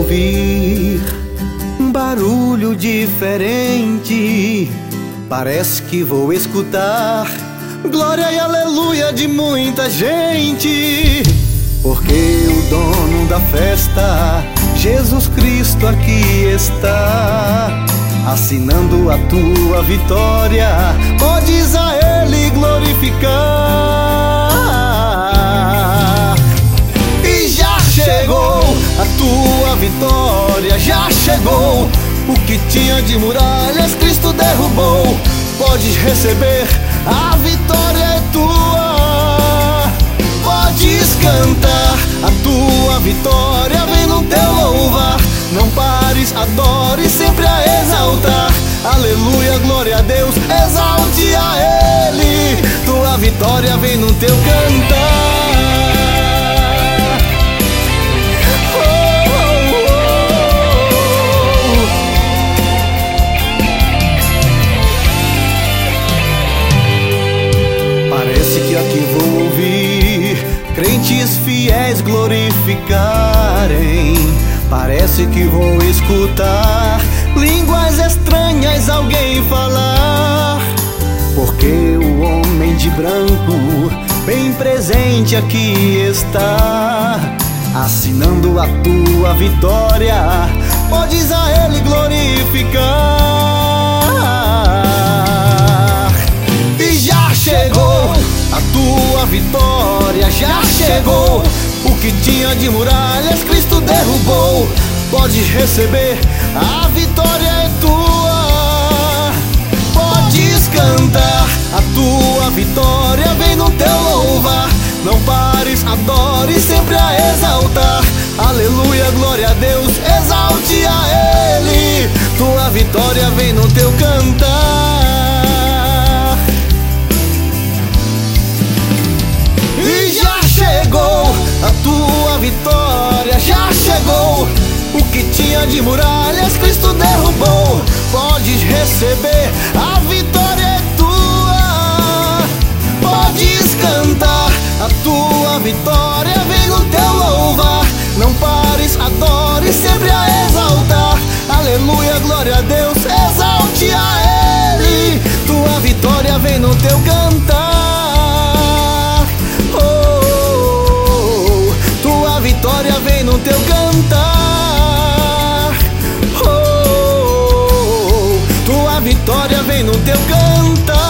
ouvir um barulho diferente. Parece que vou escutar glória e aleluia de muita gente. Porque o dono da festa, Jesus Cristo, aqui está, assinando a tua vitória. Podes a Ele glorificar. E já chegou a tua vitória, já chegou. O que tinha de muralhas, Cristo derrubou. Podes receber, a vitória é tua. Podes cantar, a tua vitória vem no teu louvar. Não pares, adore, sempre a exaltar. Aleluia, glória a Deus, exalte a Ele. Tua vitória vem no teu cantar. Parece que aqui vou ouvir crentes fiéis glorificarem. Parece que vou escutar línguas estranhas alguém falar. Porque o homem de branco, bem presente aqui está, assinando a tua vitória. Podes a Ele glorificar. E já chegou a tua vitória, já chegou. O que tinha de muralhas, Cristo derrubou. Podes receber, a vitória é tua. Podes cantar, a tua vitória vem no teu louvar. Não pares, adore, sempre a exaltar. Aleluia, glória a Deus, exalte a Ele. Tua vitória vem no teu cantar. E já chegou a tua vitória, já chegou. O que tinha de muralhas, Cristo derrubou. Podes receber, a vitória é tua. Podes cantar, a tua vitória vem no teu louvar. Não pares, adore, sempre a exaltar. Aleluia, glória a Deus, exalte a Ele. Tua vitória vem no teu cantar. Oh, tua vitória vem no teu cantar. Oh, tua vitória vem no teu cantar.